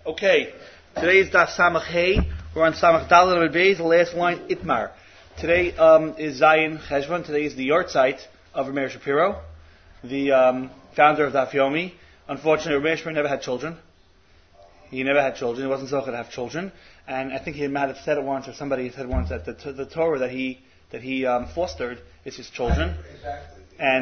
Okay, today is Daf Samach Hey. We're on Samach Dalet Amud Beis, the last line, Itmar. Today is Zayin Cheshvan. Today is the yahrzeit of Rameir Shapiro, the founder of Daf Yomi. Unfortunately, Rameir Shapiro never had children. He never had children. He wasn't so good to have children. And I think he might have said it once, or somebody said once, that the Torah that he fostered is his children. Exactly.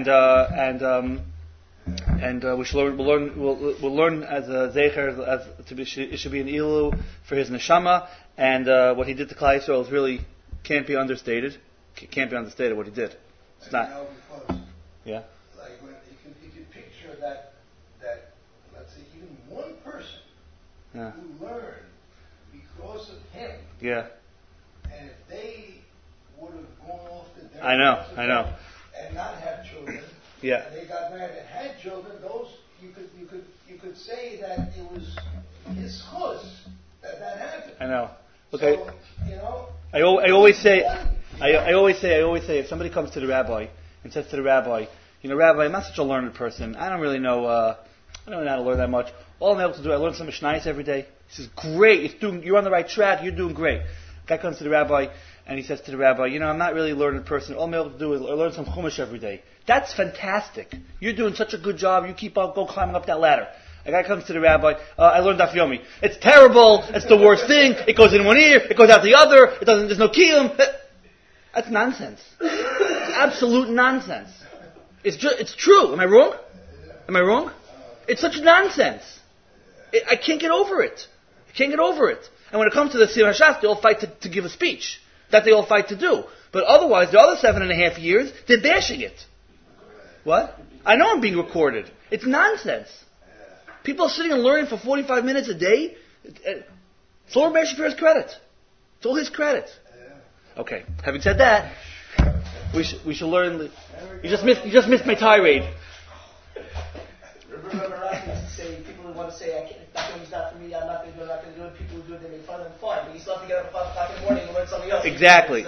And we should we'll learn as a zecher it should be an ilu for his neshama, and what he did to Klal Yisrael really can't be understated. Can't be understated what he did. It's not. Yeah. Like when you can picture that let's say even one person who learned because of him. Yeah. And if they would have gone off to their I know. and not had children. Yeah. And they got married and had children. Those you could say that it was his chus that happened. I know. Okay. So, you know. I always say if somebody comes to the rabbi and says to the rabbi, Rabbi, I'm not such a learned person. I don't really know. I don't really know how to learn that much. All I'm able to do, I learn some Mishnayos every day. He says, great. You're on the right track. You're doing great. Guy comes to the rabbi and he says to the rabbi, I'm not really a learned person. All I'm able to do is learn some Chumash every day. That's fantastic. You're doing such a good job. You keep on climbing up that ladder. A guy comes to the rabbi, I learned Daf Yomi. It's terrible. It's the worst thing. It goes in one ear. It goes out the other. There's no kiyum. That's nonsense. It's absolute nonsense. It's true. Am I wrong? It's such nonsense. I can't get over it. And when it comes to the Sivur HaShas, they all fight to give a speech. That they all fight to do. But otherwise, the other 7.5 years, they're bashing it. What? I know I'm being recorded. It's nonsense. People are sitting and learning for 45 minutes a day. It's all Rameir Shapiro's credit. It's all his credit. Okay. Having said that, we should learn. You just missed my tirade. Remember, I used to say, people who want to say, it's not for me, I'm not going to do it, people who do it, they make fun of them, fine. But you still have to get up at 5 o'clock in the morning and learn something else. Exactly.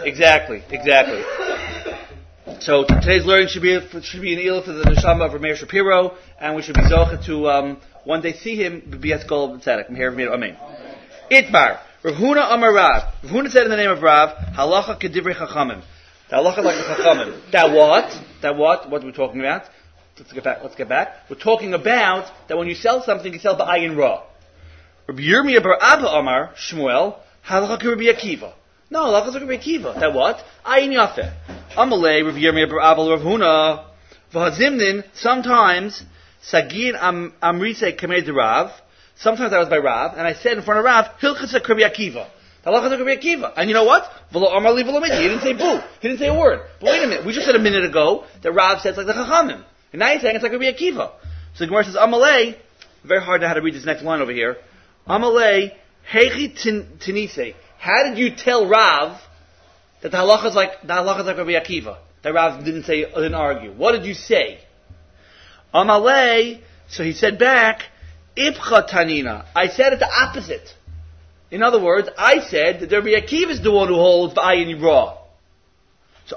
So today's learning should be an eel for the neshama of Rameir Shapiro, and we should be zocha to one day see him be Eskol Tzedek. I'm here for me. Amen. Itmar. Rav Huna Amar Rav. Rav Huna said in the name of Rav, Halacha kedivrei chachamim. The halacha like the chachamim. That what? What are we talking about? Let's get back. We're talking about that when you sell something, you sell ba'ayin ra. Rabbi Yirmiyah bar Abba Amar Shmuel halacha k'Rabbi Akiva. No, halacha is like Rabbi Akiva. That what? Ayin yafeh. Amalei Rabbi Yirmiyah bar Abba Rav Huna v'hazimnin. Sometimes sagin amrise kamei Rav. Sometimes I was by Rav, and I said in front of Rav, Hilchas Rabbi Akiva. Halacha is Rabbi Akiva. And you know what? V'lo amar li v'lo midi. He didn't say boo. He didn't say a word. But wait a minute. We just said a minute ago that Rav says like the Chachamim. And now he's saying it's like Rabbi Akiva. So the Gemara says, Amalei, very hard to know how to read this next line over here. Amalei, Heichi Tinise. How did you tell Rav that the halacha is like Rabbi Akiva? That Rav didn't argue. What did you say? Amalei, so he said back, Ipcha Tanina. I said it the opposite. In other words, I said that Rabbi Akiva is the one who holds ba'ayin ra. So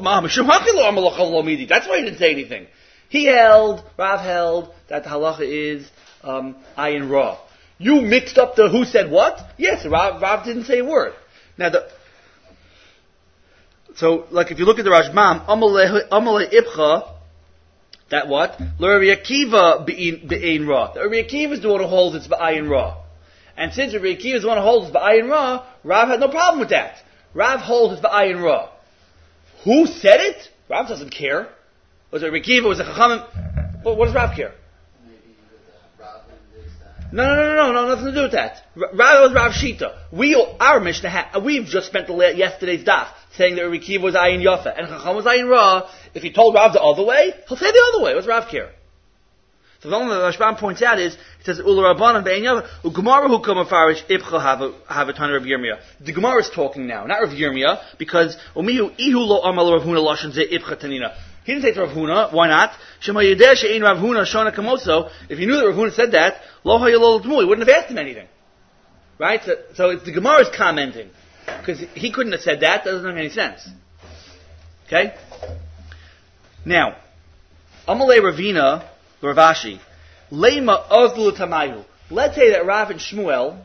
that's why he didn't say anything. Rav held that the halacha is ayin ra. You mixed up the who said what? Yes, Rav didn't say a word. Now so like if you look at the Rashbam, Amalei Ibcha, that what? Rabbi Akiva be'ayin ra. Rabbi Akiva is the one who holds it's ba'ayin ra. And since Rabbi Akiva is the one who holds it's ba'ayin ra, Rav had no problem with that. Rav holds it's ba'ayin ra. Who said it? Rav doesn't care. Was it Rabbi Akiva? Was it Chachamim? What does Rav care? Maybe Rav is that. No, nothing to do with that. Rav was Rav Shita. Our Mishnah, we've just spent yesterday's daf saying that Rabbi Akiva was Ayin Yafa and Chacham was Ayin Ra. If he told Rav the other way, he'll say the other way. What does Rav care? So the only thing the Rashbam points out is, it says, Ula Rabbanan be'ayin Yafa, U'gemara hu kamafarish ibcha have a ton of Rav Yirmiyah. The Gemara is talking now, not Rav Yirmiyah, because Umihu ihu lo amal Rav Huna lashon ze ibcha tanina. He didn't say to Rav Huna. Why not? Shema yedeh she'ein Rav Huna shona kamoso. If he knew that Rav Huna said that, lo hayalol t'mu, he wouldn't have asked him anything. Right? So it's the Gemara is commenting. Because he couldn't have said that. That doesn't make any sense. Okay? Now, Amalei Ravina, Ravashi, Lema Ozlu Tamayu. let's say that Rav and Shmuel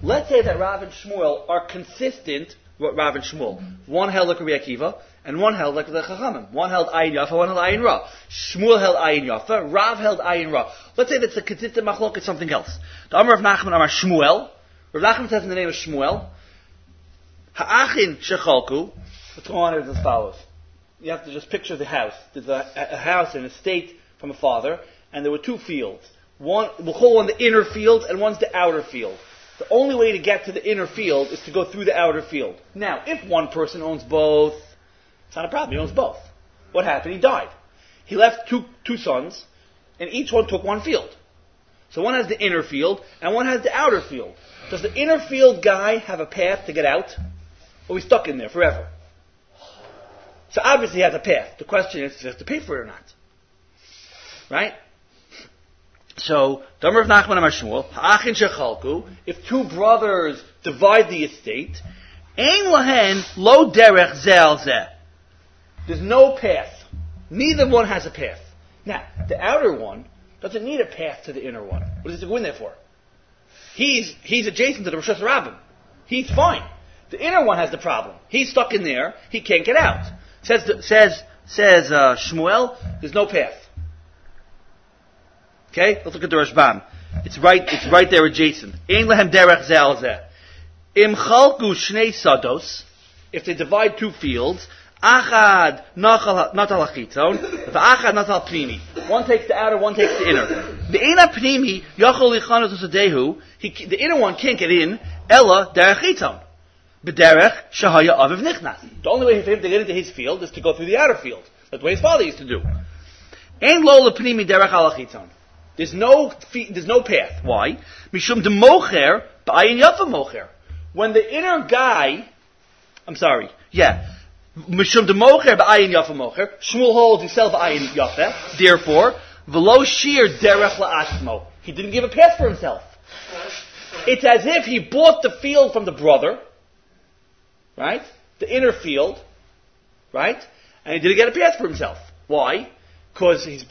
are consistent with Rav and Shmuel. One held like Rabbi Akiva, and one held like the Chachamim. One held Ayin Yafa, one held Ayin Ra. Shmuel held Ayin Yafa, Rav held Ayin Ra. Let's say that's a consistent machlok, it's something else. The Amar of Nachman Amar Shmuel. Rav Nachman says in the name of Shmuel, Ha'achin shechalku. What's going on is as follows. You have to just picture the house. There's a house, an estate from a father, and there were two fields. We'll call one the inner field, and one's the outer field. The only way to get to the inner field is to go through the outer field. Now, if one person owns both, it's not a problem. He owns both. What happened? He died. He left two sons, and each one took one field. So one has the inner field, and one has the outer field. Does the inner field guy have a path to get out? Or is he stuck in there forever? So obviously he has a path. The question is, does he have to pay for it or not? Right? So, Damar of Nachman Amar Shmuel, Ha'achin shechalku, if two brothers divide the estate, Ein lahen lo derech zeh al zeh. There's no path. Neither one has a path. Now, the outer one doesn't need a path to the inner one. What does he go in there for? He's adjacent to the Rosh Hashanah. He's fine. The inner one has the problem. He's stuck in there. He can't get out. Says Shmuel, there's no path. Okay, let's look at the Rashbam. It's right there adjacent. Ein lehem derech zeh al zeh. Im chalku shnei sados, if they divide two fields, achad natal hachitzon, v'achad natal pnimi. One takes the outer, one takes the inner. The ena pnimi yachol lichanot usadehu. The inner one can't get in. Ella derech chitzon. B'derech shahaya aviv nichnas. The only way for him to get into his field is to go through the outer field. That's what his father used to do. Ein lo lepnimi derech al hachitzon. There's no path. Why? Mishum de mocher ba'ayin yafa mocher. When the inner guy, Mishum de mocher ba'ayin yafa mocher. Shmuel holds himself ba'ayin yafa. Therefore, v'lo shir derech la'atzmo. He didn't give a path for himself. It's as if he bought the field from the brother, right? The inner field, right? And he didn't get a path for himself. Why? Because he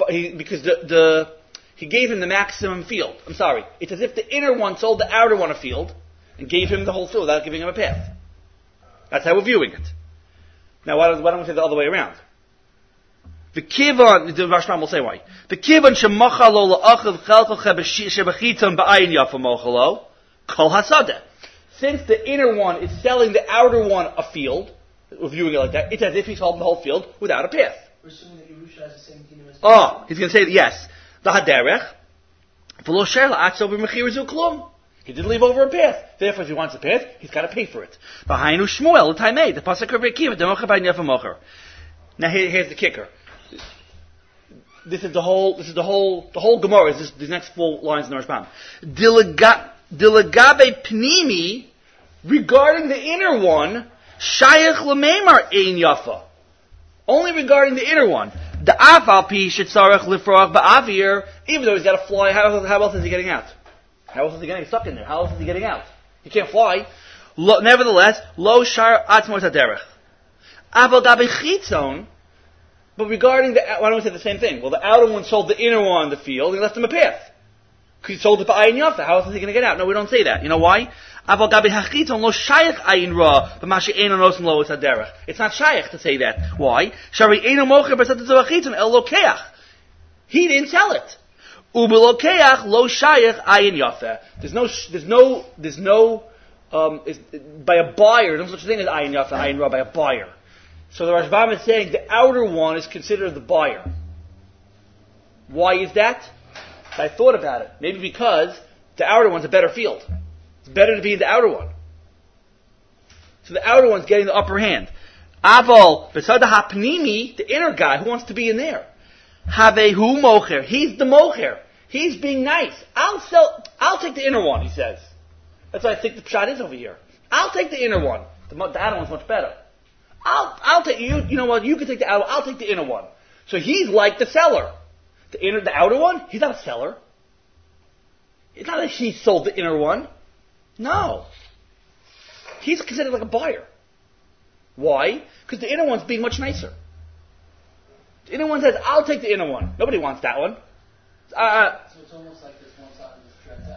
gave him the maximum field. It's as if the inner one sold the outer one a field and gave him the whole field without giving him a path. That's how we're viewing it. Now, why don't we say the other way around? The Rashbam will say why. The kivan shemacha lo la'achav chelkoche shebechitzon ba'ayin yafa mochalo kol hasadeh. Since the inner one is selling the outer one a field, we're viewing it like that, it's as if he's holding the whole field without a path. We're assuming that Yerusha has the same kingdom as he's going to say that, yes. The haderech, v'lo sher la'atzo b'mechir zu klum. He didn't leave over a path. Therefore, if he wants a path, he's got to pay for it. V'hainu Shmuel, l'taimei, the pasuk of Rekiva, democha b'ayin yafa mocher. Now here's the kicker. This is the whole Gemara. Is the next 4 lines in the Rashbam. Dilagabe pnimi, regarding the inner one, shayach l'meimar ein yafa. Only regarding the inner one. The afal pi shetzarech lifroach ba'avir, even though he's got to fly, how else is he getting out? How else is he getting stuck in there? How else is he getting out? He can't fly. Nevertheless, lo shar atzmor taderech. Aval gabe chitzon. But regarding why don't we say the same thing? Well, the outer one sold the inner one the field, and he left him a path. Because he sold it by ayin yafa. How else is he going to get out? No, we don't say that. You know why? Aval gabe hachitzon lo shayach ayin ra, b'mashi eino nosen lo taderech. It's not shayach to say that. Why? Shari eino mocher b'satetzu hachitzon el lokeach. He didn't sell it. Ubelokeach lo shayach ayin yafa. There's no by a buyer. There's no such thing as ayin yafa, ayin ra by a buyer. So the Rashbam is saying the outer one is considered the buyer. Why is that? I thought about it. Maybe because the outer one's a better field. It's better to be in the outer one. So the outer one's getting the upper hand. Aval b'sada hapnimi, the inner guy who wants to be in there. Havehu mocher. He's the mocher. He's being nice. I'll take the inner one, he says. That's what I think the pshat is over here. I'll take the inner one. The outer one's much better. I'll take you. You know what? You can take the outer. I'll take the inner one. So he's like the seller. The outer one. He's not a seller. It's not like he sold the inner one. No. He's considered like a buyer. Why? Because the inner one's being much nicer. The inner one says, "I'll take the inner one." Nobody wants that one. So it's almost like there's one side of this transaction.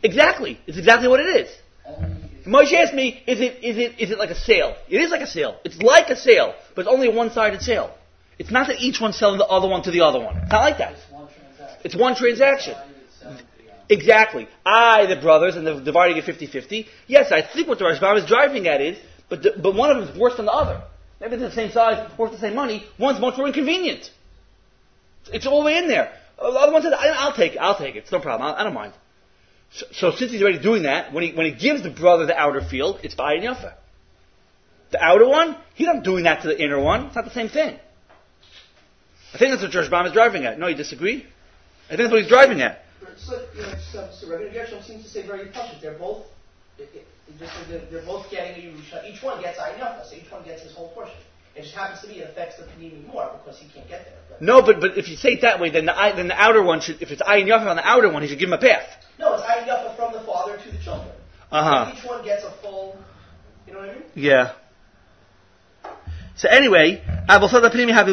Exactly. It's exactly what it is. Moshe asked me, is it like a sale? It is like a sale. It's like a sale, but it's only a one-sided sale. It's not that each one's selling the other one to the other one. It's not like that. It's one transaction. Exactly. The brothers, and they're dividing it 50-50. Yes, I think what the Rashbam is driving at is, but one of them is worse than the other. Maybe they're the same size, worth the same money. One's much more inconvenient. It's all the way in there. The other one says, I'll take it. It's no problem. I don't mind. So since he's already doing that, when he gives the brother the outer field, it's b'ayin yafa. The outer one, he's not doing that to the inner one. It's not the same thing. I think that's what Rashbam is driving at. No, you disagree? I think that's what he's driving at. So Rabbi Gershom seems to say very touching. They're both getting a Yerusha. Each one gets ayin yafa, so each one gets his whole portion. It just happens to be it affects the Panini more because he can't get there. No, but if you say it that way, then the outer one should, if it's ayin yafa on the outer one, he should give him a path. No, it's ayin yafa from the father to the children. So each one gets a full. You know what I mean? Yeah. So anyway, there's no shaykhs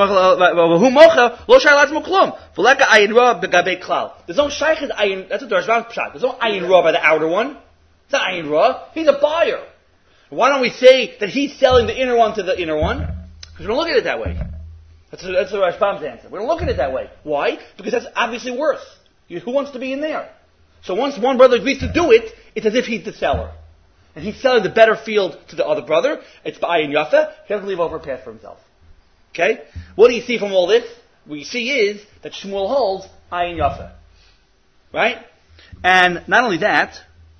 ayin. That's what the Rashbam's pshat. There's no ayin ra by the outer one. It's not ayin ra. He's a buyer. Why don't we say that he's selling the inner one to the inner one? Because we don't look at it that way. That's the Rashbam's answer. We don't look at it that way. Why? Because that's obviously worse. Who wants to be in there? So once one brother agrees to do it, it's as if he's the seller. And he's selling the better field to the other brother. It's b'ayin yafa. He doesn't leave over a path for himself. Okay? What do you see from all this? What you see is that Shmuel holds ayin yafa. Right? And not only that,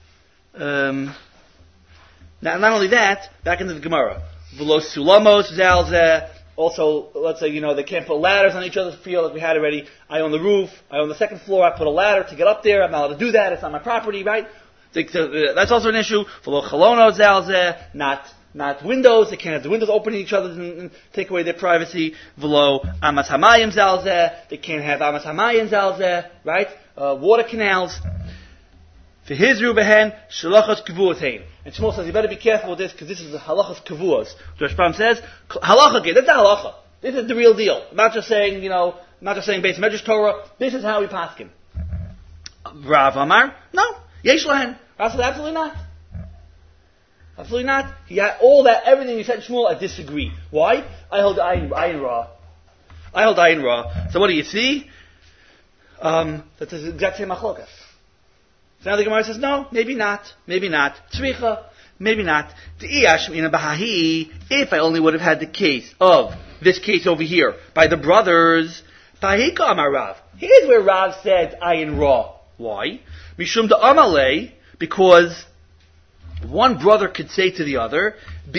back into the Gemara. V'lo sulamos zalzeh. Also, let's say, they can't put ladders on each other's field like we had already. I own the roof. I own the second floor. I put a ladder to get up there. I'm not allowed to do that. It's not my property, right? That's also an issue. V'lo chalono zalzeh. Not windows. They can't have the windows opening each other and take away their privacy. V'lo amas hamayim zalzeh. They can't have amas hamayim zalzeh, right? Water canals. For his rubehen shalachas kavuatein. And Shmuel says you better be careful with this because this is the halachas kavuas. The Rashbam says halacha again. That's the halacha. This is the real deal. Not just saying Beis Medrash Torah. This is how we paskin. Rav Amar, no, yesh lahen. Rav said absolutely not. Absolutely not. He had all that, everything you said, Shmuel. I disagree. Why? I hold ayin ra. I hold ayin ra. So what do you see? That's the exact same machlokas. So now the Gemara says, no, maybe not. Tzricha, maybe not. If I only would have had the case of this case over here by the brothers, here's where Rav said ayin ra. Why? Mishum da amalei, because one brother could say to the other,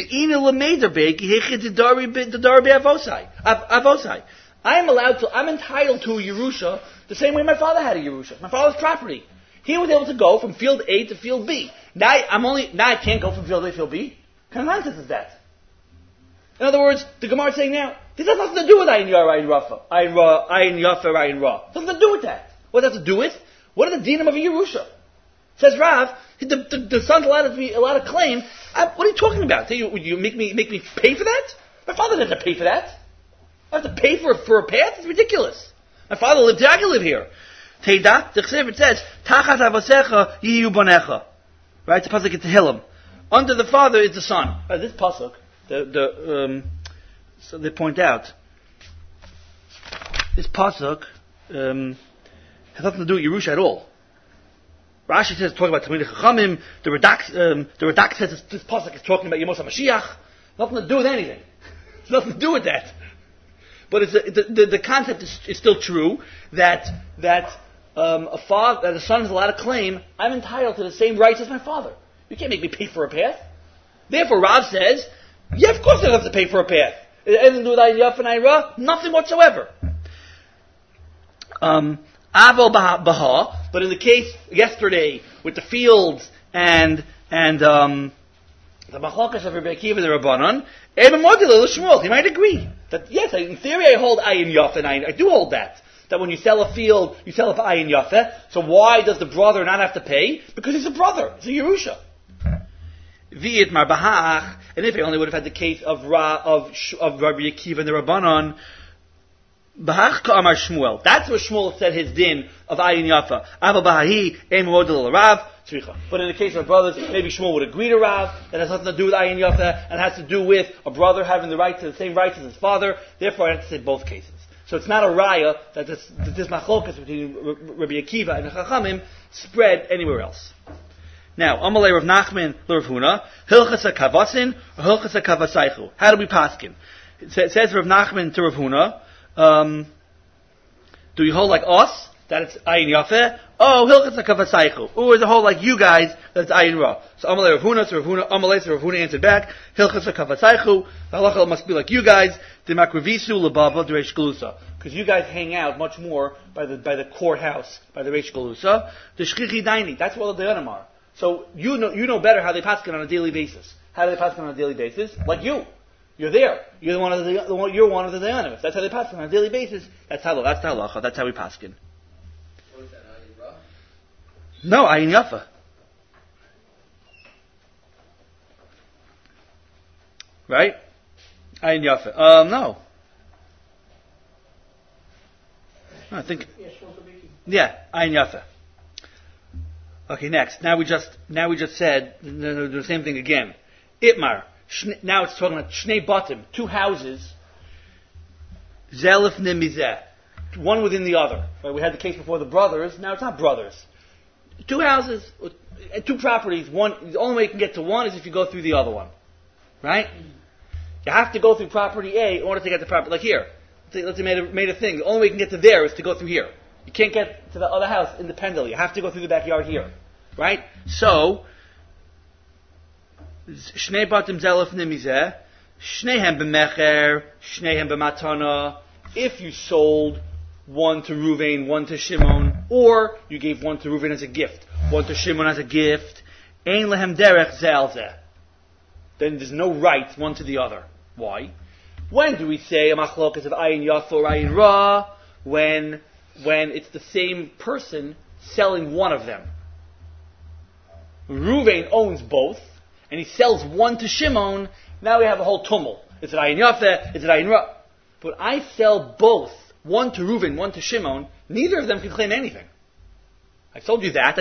I'm entitled to a Yerusha the same way my father had a Yerusha. My father's property. He was able to go from field A to field B. Now I can't go from field A to field B. What kind of nonsense is that? In other words, the Gemara is saying now, this has nothing to do with ayin yar, ayin rafa, ayin yafa, ayin ra. Nothing to do with that. What does it have to do with? What are the dinim of a Yerusha? Says Rav, the son's allowed to claim. What are you talking about? You make me pay for that? My father doesn't have to pay for that. I have to pay for a path? It's ridiculous. My father lived here, I can live here. Teida, the Chsev, it says, Tachat avasecha yiyu bonecha. Right? It's a pasuk in Tehillim. Under the father is the son. This pasuk, so they point out, this pasuk has nothing to do with Yerusha at all. Rashi says, talking about Talmidei Chachamim. The Radak says this pasuk is talking about Yemos HaMashiach. Nothing to do with anything. It's nothing to do with that. But the concept is still true that a son is allowed to claim, I'm entitled to the same rights as my father. You can't make me pay for a path. Therefore, Rav says, yeah, of course I don't have to pay for a path. It has nothing to do with ayin yaf and ayin ra, nothing whatsoever. Aval baha, but in the case yesterday with the fields and the machlokas of Rebbe Akiva and the Rabbanon, Shmuel, he might agree that yes, in theory I hold ayin yaf and I do hold that when you sell a field, you sell it for ayin yafeh. So why does the brother not have to pay? Because he's a brother. It's a Yerusha. V'it mar bahach. And if I only would have had the case of Rabbi Akiva and the Rabbanon, Bahach ka'amar Shmuel. That's where Shmuel said his din of ayin yafa. Ava bahahi ein model Rav tzricha. But in the case of brothers, maybe Shmuel would agree to Rav. That has nothing to do with ayin yafa, and has to do with a brother having the right to the same rights as his father. Therefore, I have to say both cases. So it's not a raya that this machlokas between Rabbi Akiva and the Chachamim spread anywhere else. Now, Amalei Rav Nachman Rav Huna, Hilchas HaKavasin or Hilchas HaKavasaychu. How do we paskin? It says Rav Nachman to Rav Huna, do you hold like us, that it's ayin yafeh? Oh, Hilchas HaKavasaychu. Or is it hold like you guys, that it's ayin ra? So Amalei Rav Huna to Rav Huna, Amalei to Rav Huna answered back, Hilchas HaKavasaychu, the halacha must be like you guys, Demakrevisu lebaba d'reish galusa. Because you guys hang out much more by the courthouse, by the reish galusa. The shchichi daini, that's what the dayanim are. So you know better how they paskin on a daily basis. How do they paskin on a daily basis? Like you. You're there. You're one of the dayanim. If that's how they paskin on a daily basis, that's the halacha. That's how we paskin. What is that, ayin ra? No, ayin yafa. Right? Ayin yafa. No. I think. Yeah, ayin yafa. Okay, next. Now we just said the same thing again. Itmar. Now it's talking about shnei batim, two houses. Zelif nemizeh, one within the other. Right? We had the case before the brothers. Now it's not brothers. Two houses, two properties. One. The only way you can get to one is if you go through the other one. Right? You have to go through property A in order to get to property. Like here, let's say made a thing. The only way you can get to there is to go through here. You can't get to the other house independently. You have to go through the backyard here. Right? So, Shnei batim zelef nemizeh, Shnehem b'mecher, Shnehem b'matana. If you sold one to Ruvain, one to Shimon, or you gave one to Ruvain as a gift, one to Shimon as a gift, ein lehem derech zel zeh. Then there's no right one to the other. Why? When do we say a machlokas of ayin yafa or ayin ra? When it's the same person selling one of them. Ruvain owns both, and he sells one to Shimon. Now we have a whole tumult. Is it ayin yafeh? Is it ayin ra? But I sell both, one to Ruvain, one to Shimon. Neither of them can claim anything. I told you that.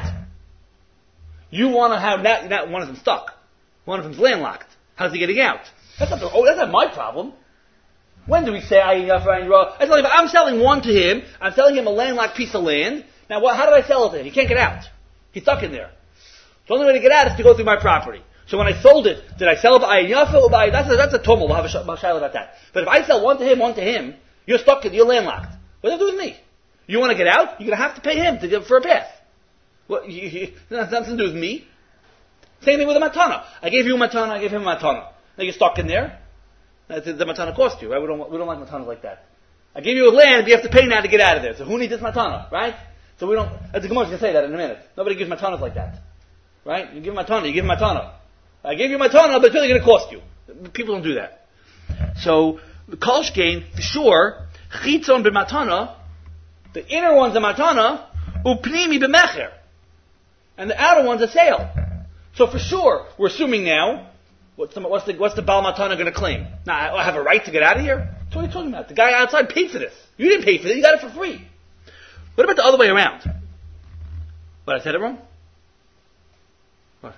You want to have that one of them stuck. One of them's landlocked. How's he getting out? That's not my problem. When do we say ayin yafeh, ayin ra? I'm selling one to him. I'm selling him a landlocked piece of land. Now, how did I sell it to him? He can't get out. He's stuck in there. The only way to get out is to go through my property. So when I sold it, did I sell it by ayin yafeh or by... That's a tumult. We'll have a shayla about that. But if I sell one to him, you're stuck, you're landlocked. What does that do with me? You want to get out? You're going to have to pay him for a path. That has nothing to do with me. Same thing with a matana. I gave you a matana, I gave him a matana. Now you're stuck in there. The matana cost you, right? We don't like matanas like that. I gave you a land, but you have to pay now to get out of there. So who needs this matana, right? So we don't... The Gemara is going to say that in a minute. Nobody gives matanas like that. Right? You give him matana, you give him matana. I gave you matana, but it's really going to cost you. People don't do that. So, the kolshkein, for sure, chitzon b'matana, the inner one's a matana, upnimi b'mecher. And the outer one's a sale. So for sure, we're assuming now, what's the Baal Matana going to claim? Now, I have a right to get out of here? That's what you're talking about. The guy outside paid for this. You didn't pay for this, you got it for free. What about the other way around? What, I said it wrong? What?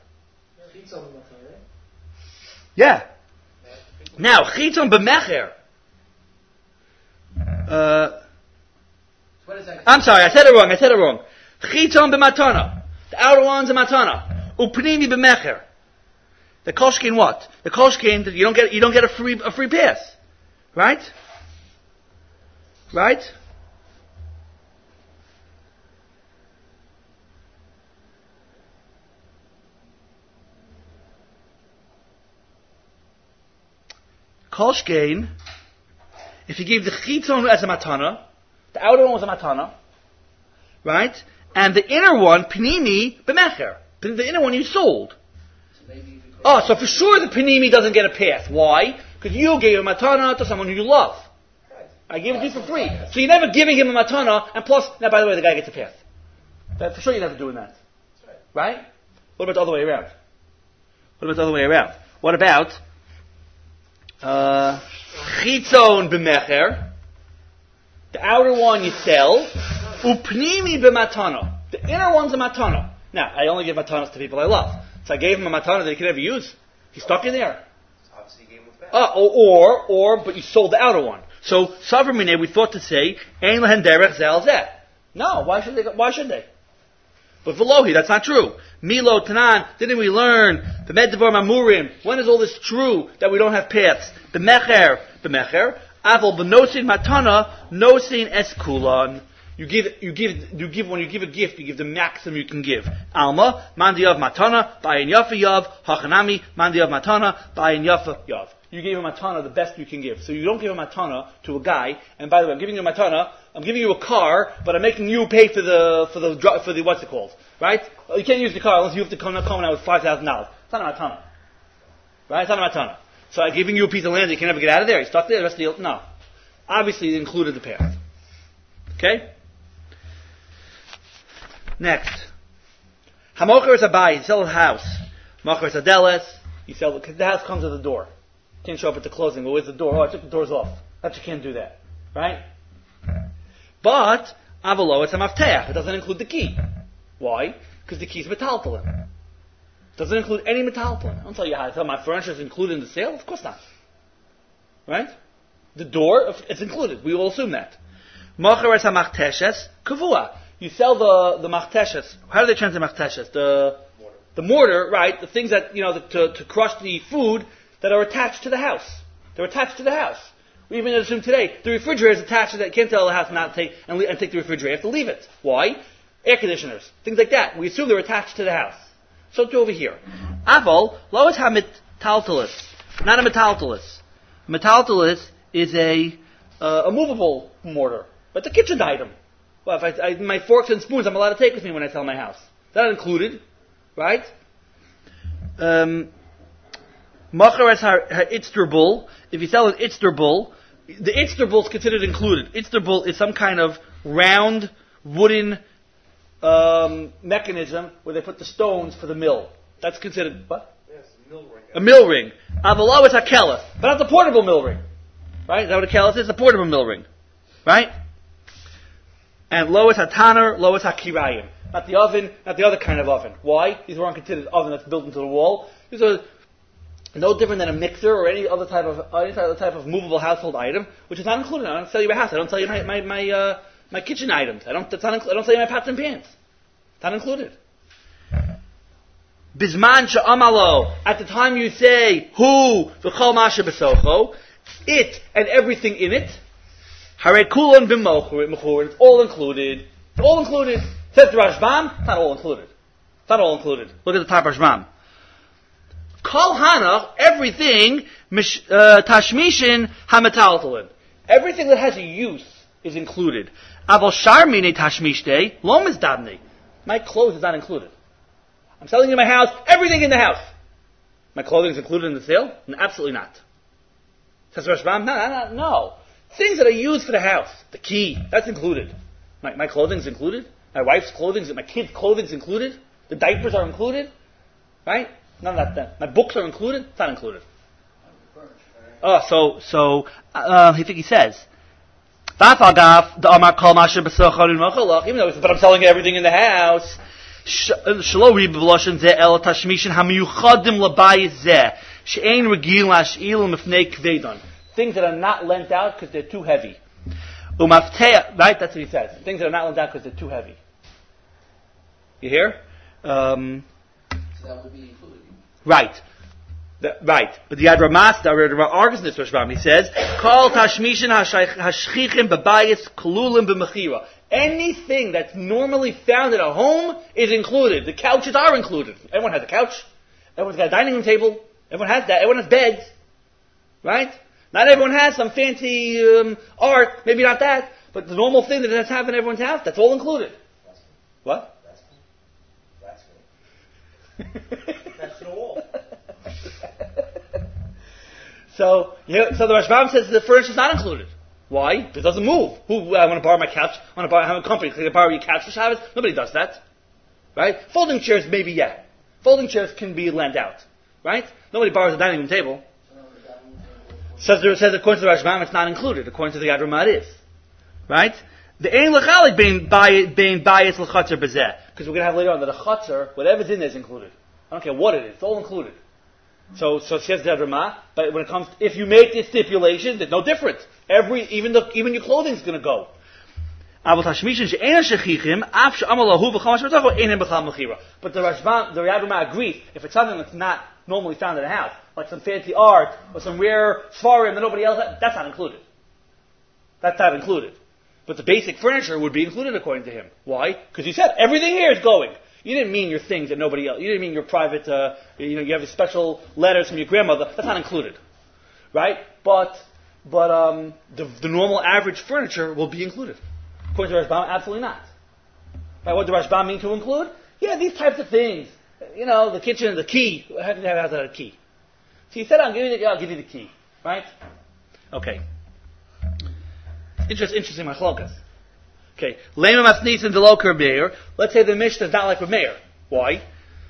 Yeah. Now, chitzon b'mecher. I'm sorry, I said it wrong. Chitzon b'matana. The outer one's a matana. Upnimi b'mecher. The kolshkein what? The kolshkein that you don't get a free pass. Right? Right? Kolshkein, if you gave the chitzon as a matana, the outer one was a matana, right? And the inner one, Panini, b'mecher. The inner one you sold. So for sure the Panini doesn't get a path. Why? Because you gave a matana to someone who you love. I gave it to you for free. So you're never giving him a matana, and plus, now by the way, the guy gets a path. For sure you're never doing that. Right? What about the other way around? What about chitzon b'mecher? The outer one you sell. Upnimi b'matana. The inner one's a matana. Now, I only give matanas to people I love. So I gave him a matana that he could never use. He's stuck in there. Obviously, he gave him back. But you sold the outer one. So, Savramine, we thought to say, Ein lehen derech zel zeh. No, why should they? But Velohi, that's not true. Milo Tanan, didn't we learn the Meddevar Mamurim? When is all this true that we don't have paths? The Mecher, Aval b'nosin matana, nosin es kulon. You give when you give a gift, you give the maximum you can give. Alma, mandiyav matana, bayin yafa yav, hachanami, mandiyav matana, bayin yafa yav. You gave a matana the best you can give. So you don't give a matana to a guy, and by the way, I'm giving you a matana, I'm giving you a car, but I'm making you pay for the what's it called? Right? You can't use the car unless you have to come out with $5,000. It's not a matana. Right? It's not a matana. So I'm giving you a piece of land that you can never get out of there. You're stuck there the rest of the no. Obviously it included the path. Okay? Next. Hamocher is a buy, you sell a house. Mocher is a deles, you sell because the house comes with the door. You can't show up at the closing. Well, where's the door? Oh, I took the doors off. That you can't do that. Right? But avalo it's a mafteach. It doesn't include the key. Why? Because the key is metaltalin. It doesn't include any metaltalin. I don't tell you how to tell my furniture is included in the sale. Of course not. Right? The door, it's included. We will assume that. Mocher es ha-machteshes kavua. You sell the machteshes. How do they translate machteshes? The mortar, right? The things that to crush the food that are attached to the house. They're attached to the house. We even assume today the refrigerator is attached to that. Can't tell the house not to take and take the refrigerator. You have to leave it. Why? Air conditioners, things like that. We assume they're attached to the house. So to over here. Aval lo es ha-metaltalis, not a metaltalis. Metaltalis is a movable mortar, but it's a kitchen item. Well, if my forks and spoons I'm allowed to take with me when I sell my house. That included, right? Machares ha-itzterbul. If you sell an itzterbul, the itzterbul is considered included. Itzterbul is some kind of round wooden mechanism where they put the stones for the mill. That's considered what? Yes, a mill ring. A mill ring. Avalo is hakelah, but not the portable mill ring. Right? Is that what a kelah is? A portable mill ring. Right? And lo is hataner, lo is hakirayim. Not the oven, not the other kind of oven. Why? These weren't considered oven that's built into the wall. These are no different than a mixer or any other type of movable household item, which is not included. I don't sell you my house. I don't sell you my kitchen items. I don't sell you my pots and pans. It's not included. Bisman she'amalo. At the time you say hu v'chol masha b'socho, it and everything in it. Hare kulon b'mochur. It's all included. It's all included. Says the Rashbam. It's not all included. It's not all included. Look at the top Rashbam. Kol hanach, everything, tashmishin hametaltalin. Everything that has a use is included. Aval sharmine tashmishte, lo mizdabne. My clothes is not included. I'm selling you my house, everything in the house. My clothing is included in the sale? No, absolutely not. Says Rashbam, no. Things that are used for the house, the key, that's included. My clothing is included. My wife's clothing, my kids' clothing is included. The diapers are included. Right? None of that. My books are included. It's not included. I think he says, even though but I'm selling everything in the house. Things that are not lent out because they're too heavy. Right? That's what he says. Things that are not lent out because they're too heavy. You hear? So that would be included. Right. Right. But the Adramas, the argues in this Rashbam, he says, Kol tashmishin hashchichim b'bayis kolulim b'mechira. Anything that's normally found in a home is included. The couches are included. Everyone has a couch. Everyone's got a dining room table. Everyone has that. Everyone has beds. Right? Not everyone has some fancy art. Maybe not that. But the normal thing that has in everyone's house, that's all included. What? That's good. That's the wall. So the Rashbam says the furniture is not included. Why? It doesn't move. I want to borrow my couch. I want to have a company. Can I borrow your couch for Shabbos? Nobody does that. Right? Folding chairs, maybe, yeah. Folding chairs can be lent out. Right? Nobody borrows a dining room table. Says according to the Rashbam, it's not included. According to the Yad Ramah, it is. right? The ein lechalik bein bayis l'chatzer bezeh, because we're going to have later on that a chatzer, whatever's in there is included. I don't care what it is; it's all included. So says the Rama. But when it comes, if you make this stipulation, there's no difference. Even your clothing's going to go. But the Rama agrees, if it's something that's not normally found in a house, like some fancy art or some rare svarim that nobody else has, that's not included. That's not included. But the basic furniture would be included according to him. Why? Because he said everything here is going. You didn't mean your things that nobody else. You didn't mean your private. You have special letters from your grandmother. That's not included, right? But the normal average furniture will be included. According to Rashbam, absolutely not. Right? What does Rashbam mean to include? Yeah, these types of things. The kitchen, the key. How can you have a key? So he said, I'll give you the key. Right? Okay. Interesting machlokas. Okay. Lema masnis and deloker meir. Let's say the Mishnah is not like Rameir. Why?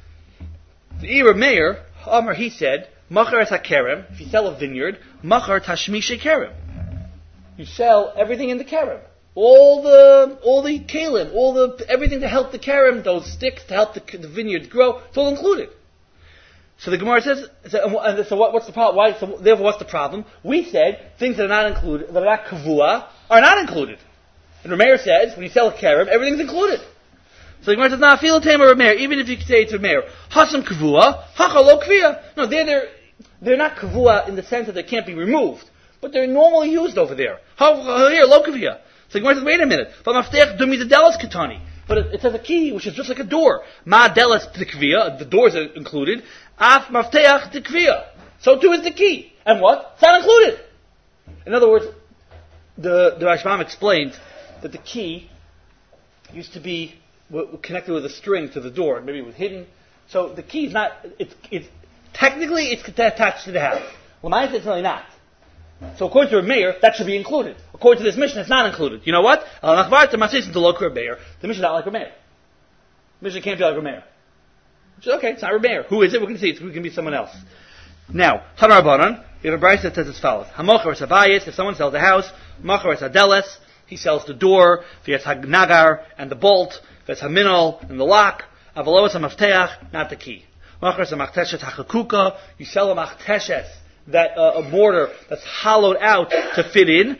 The Rameir, Amar, he said, Machar es hakerem. If you sell a vineyard, Machar tashmishe kerem. You sell everything in the kerem. All the kalim, everything to help the kerem, those sticks to help the vineyard grow, it's all included. So the Gemara says, what's the problem? Therefore, what's the problem? We said things that are not included, that are not kavua, are not included. And Rameir says, when you sell a kerem, everything's included. So the Gemara says, "Nah, feel tema Rameir." Even if you say it's Rameir, hasam kavua, hachalo kviya. No, they're not kavua in the sense that they can't be removed, but they're normally used over there. Here, lo kviya. So the Gemara says, wait a minute. But maftech dumi the delas katani. But it says a key, which is just like a door. Ma delas t'kviya, the doors are included. Af mafteach t'kviya. So too is the key. And what? It's not included. In other words, the Rashbam explained that the key used to be connected with a string to the door. Maybe it was hidden. So the key is not, it's technically it's attached to the house. L'mayis, it's really not. So according to Rameir, that should be included. According to this Mishnah, it's not included. You know what? The Mishnah is not like Rameir. The Mishnah can't be like Rameir. Which is okay, it's not Rameir. Who is it? We're going to see. It can be someone else. Now, Tanar Rabbanan, we have a brayso that says as follows. Hamocher es habayis, if someone sells a house, Mocher es hadeles, he sells the door, v'yetz hanagar, and the bolt, v'yetz haminol, and the lock, avalo es hamafteach, not the key. Mocher es hamachteshet hachakuka, you sell a machteshet, that a mortar that's hollowed out to fit in,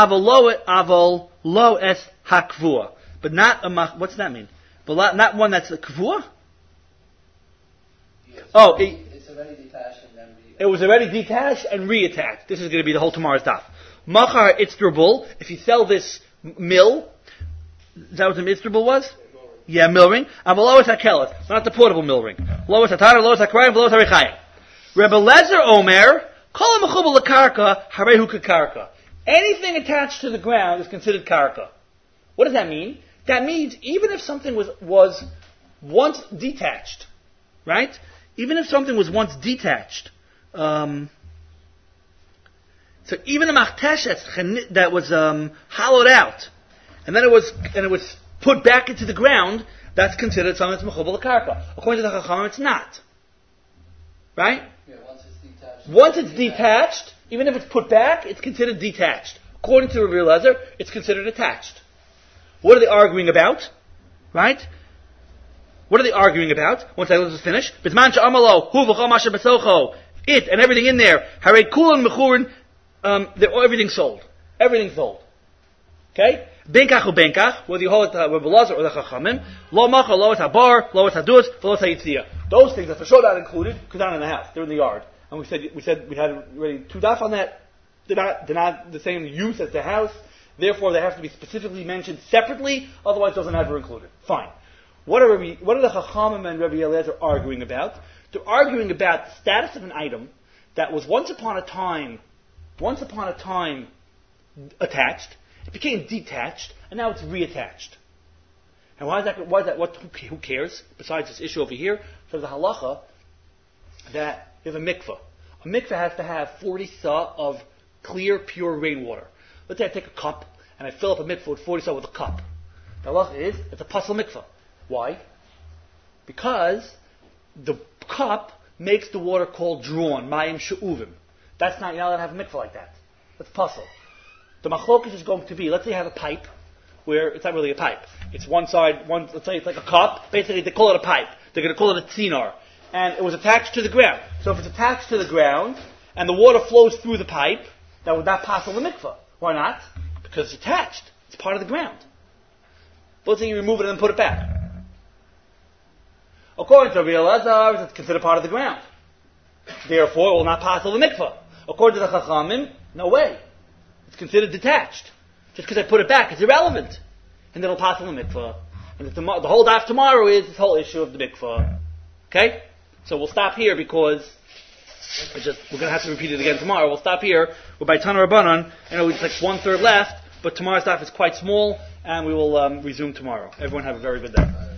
avol lo es hakvua, but not a what's that mean? But not one that's a kvua. Yes. Oh, it's already detached and then it was already detached and reattached. This is going to be the whole tomorrow's daf. Machar itzrabul. If you sell this mill, is that what the itzrabul was? Yeah, mill ring. Avol lo es hakelet, not the portable mill ring. Lo es hatar, lo es hakrayim, lo es harichayim. Rebbe Lezer Omer. Anything attached to the ground is considered karka. What does that mean? That means even if something was once detached, right? Even if something was once detached, so even a machteshet that was hollowed out, and then it was put back into the ground, that's considered something that's mechubal karka. According to the Chachamim, it's not, right? yeah, Once it's detached, even if it's put back, it's considered detached. According to Rabbi Eliezer, it's considered attached. What are they arguing about? Right? What are they arguing about? Once I let this finish. It and everything in there. Everything's sold. Everything's sold. Okay? Benkach or benkach, whether you hold it Rabbi Eliezer or the Chachamim. Lo macha, lo et habar, lo et hadus, lo et hayitziyah. Those things are for sure not included because they're not in the house. They're in the yard. And we said we had already two daf on that. They're not the same use as the house. Therefore, they have to be specifically mentioned separately. Otherwise, it doesn't have to include it. Fine. What are the Chachamim and Rabbi Eliezer arguing about? They're arguing about the status of an item that was once upon a time attached. It became detached, and now it's reattached. And why is that? Who cares? Besides this issue over here, so the halacha that you have a mikveh. A mikveh has to have 40 sa of clear, pure rainwater. Let's say I take a cup and I fill up a mikveh with 40 sa with a cup. The halacha is it's a pasal mikveh. Why? Because the cup makes the water called drawn, mayim she'uvim. That's not, you're not allowed to have a mikveh like that. That's pasal. The machlokas is going to be, let's say you have a pipe, where it's not really a pipe. It's one side, let's say it's like a cup. Basically, they call it a pipe. They're going to call it a tzinar. And it was attached to the ground. So if it's attached to the ground, and the water flows through the pipe, that would not pass on the mikvah. Why not? Because it's attached. It's part of the ground. Let's say you remove it and then put it back. According to Rabbi Elazar, it's considered part of the ground. Therefore, it will not pass on the mikvah. According to the Chachamim, no way. It's considered detached. Just because I put it back, it's irrelevant. And then it'll pass on the mikvah. And the whole daf tomorrow is this whole issue of the mikvah. Okay? So we'll stop here because we're going to have to repeat it again tomorrow. We'll stop here. We're by Tana Rabbanan. I know it's like 1/3 left, but tomorrow's daf is quite small, and we will resume tomorrow. Everyone have a very good day.